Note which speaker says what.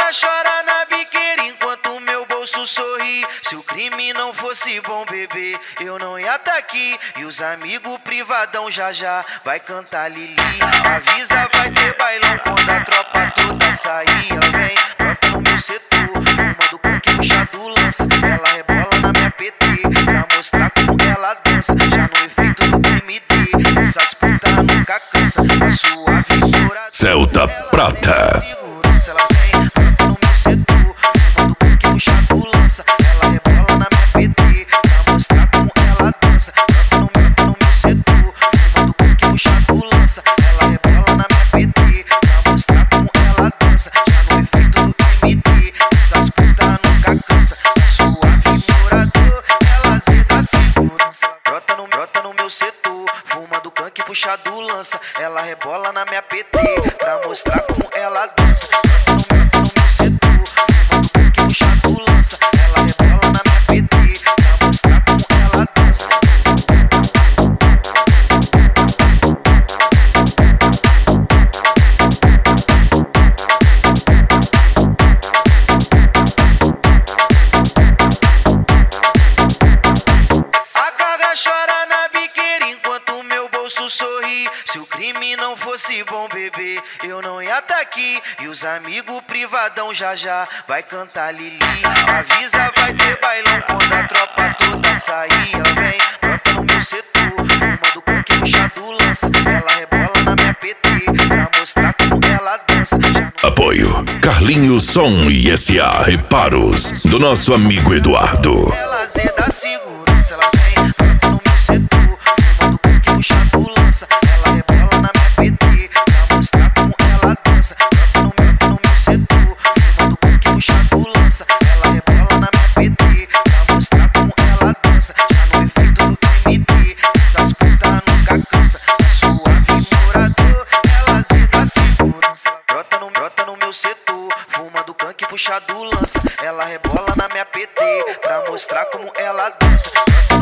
Speaker 1: cara chora na biqueira enquanto meu bolso sorri. Se o crime não fosse bom, bebê, eu não ia tá aqui. E os amigos privadão já já vai cantar Lili. Avisa, vai ter bailão quando a tropa toda sair. Ela vem, brota no meu setor, fumando coque, puxado lança. Ela rebola na minha PT pra mostrar como ela dança. Já no efeito do PMD, essas putas nunca cansa. Tá suave, dourada,
Speaker 2: Celta Prata.
Speaker 1: ela vem, brota no meu setor, fumando coque, puxado lança. Ela rebola na minha PT pra mostrar como ela dança. Brota no meu setor, fumando coque, puxado lança. Ela rebola na minha PT pra mostrar como ela dança. Já no efeito do PMD, essas putas nunca cansa. Tá suave, morador, ela zeta segurança. Brota no meu setor, fumando canque, puxado lança. Ela rebola na minha PT pra mostrar como ela dança. Brota no meu setor, fumando canque, puxado lança. Ela rebola na minha PT pra mostrar como ela dança. A carga chora na biqueira enquanto meu bolso sorri. Se o crime não fosse bom, bebê, eu não ia tá aqui. E os amigos privadão já já vai cantar Lili. Avisa, vai ter bailão quando a tropa toda sair. Ela vem, brota no meu setor, fumando coque, puxado lança. Ela rebola na minha PT pra mostrar como ela dança. Já no
Speaker 2: Apoio Carlinhos Som e S.A. Reparos do nosso amigo Eduardo.
Speaker 1: ela zeda segurança, ela vem, brota no meu setor, fumando coque, puxado lança. Ela rebola na minha PT pra mostrar como ela dança. Brota no meu setor, fumando coque, puxado lança. Ela rebola na minha PT pra mostrar como ela dança. Já no efeito do PMD, essas putas nunca cansa. Tá suave, morador, ela zeda segurança. Brota no meu setor, fumando canque, puxado lança. Ela rebola na minha PT pra mostrar como ela dança.